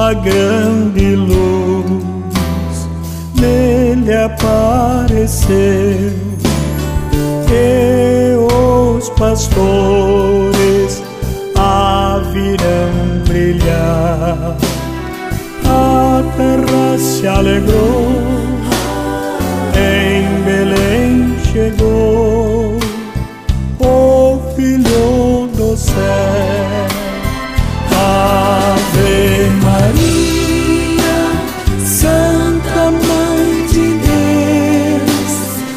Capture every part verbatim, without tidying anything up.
uma grande luz nele apareceu, e os pastores a viram brilhar. A terra se alegrou, em Belém chegou o Filho do céu. Ave Maria, Santa Mãe de Deus,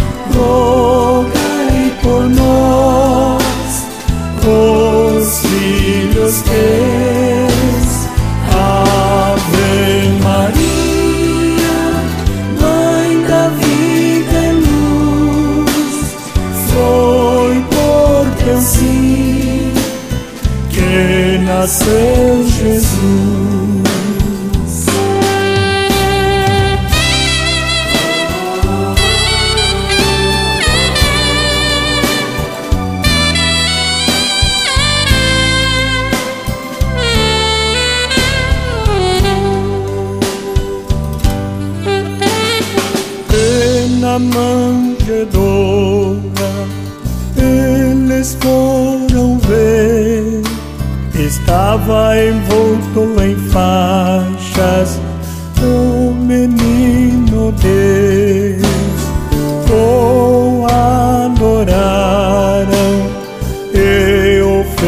rogai por nós, os filhos teus. Ave Maria, Mãe da vida e luz, foi por teu sim que nasceu Jesus. Na manjedoura eles foram ver, estava envolto em faixas o menino Deus. O adoraram e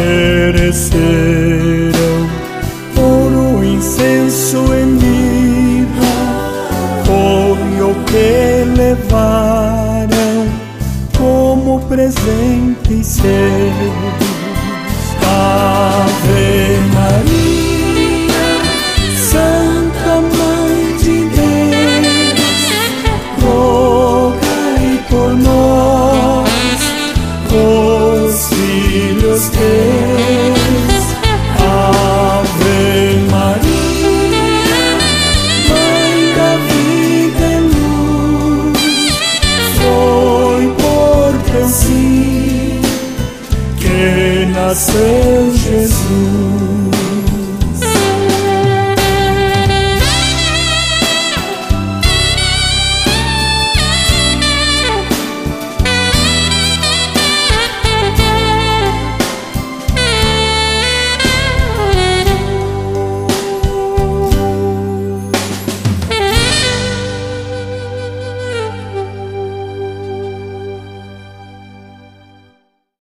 ofereceram ouro, incenso e mirra, foi o que levaram como presente seus. Ave Maria, Santa Mãe de Deus, rogai por nós, os filhos teus. Ave Maria, Mãe da vida e luz, foi por teu sim que nasceu Jesus.